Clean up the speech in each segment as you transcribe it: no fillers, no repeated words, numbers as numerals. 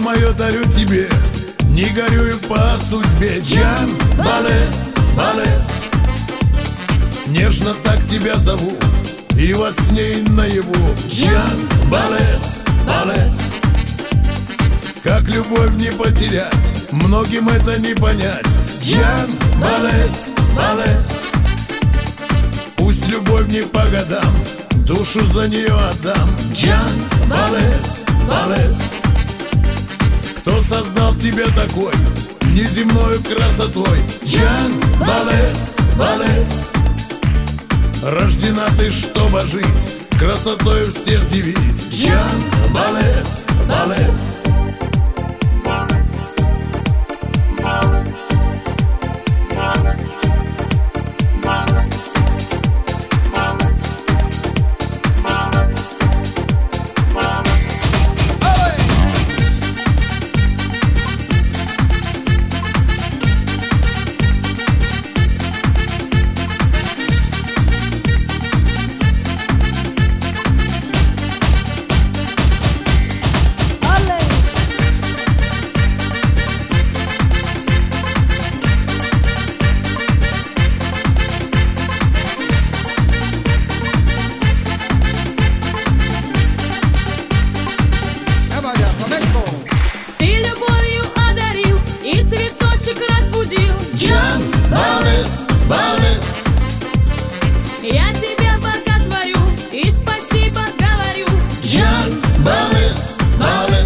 мое дарю тебе, не горюю по судьбе. Джан Балес, Балес, нежно так тебя зову, и во сне и наяву. Джан Балес, Балес, как любовь не потерять, многим это не понять. Джан Балес, Балес, пусть любовь не по годам, душу за нее отдам. Джан Балес, Балес, кто создал тебя такой неземною красотой? Джан Балес, Балес, рождена ты, чтобы жить, красотою всех дивить. Джан Балес, Балес. Джан Балес, Балес, я тебя боготворю и спасибо говорю. Джан Балес, Балес,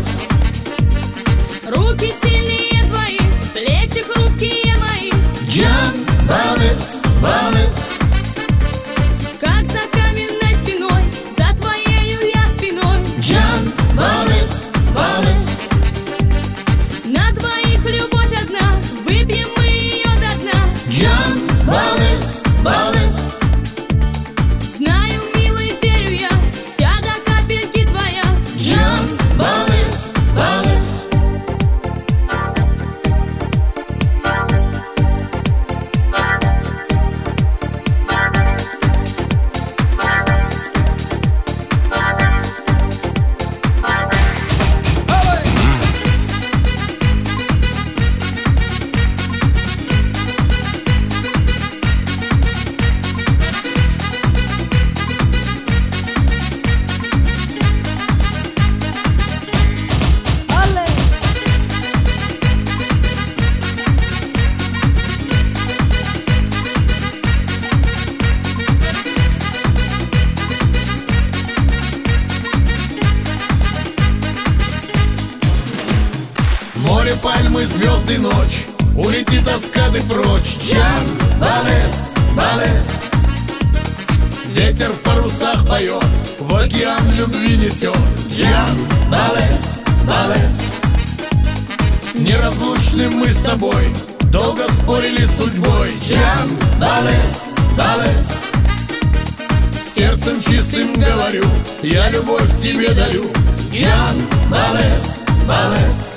руки сильнее твои, плечи хрупкие мои. Джан Балес, Балес, как за каменной стеной, за твоею я спиной. Джан Балес, Балес, на двоих любовь одна, выпьем мы ее до дна. Джан Балес, Балес, знаю, милый, верю я, вся до капельки твоя. Джан Балес, Балес. Море, пальмы, звезды, ночь, улети тоска ты прочь. Джан Балес, Балес, ветер в парусах поет, в океан любви несет. Джан Балес, Балес, неразлучны мы с тобой, долго спорили с судьбой. Джан Балес, Балес, сердцем чистым говорю, я любовь тебе дарю. Джан Балес, Балес.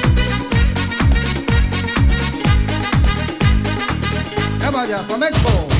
Vaya, flamenco.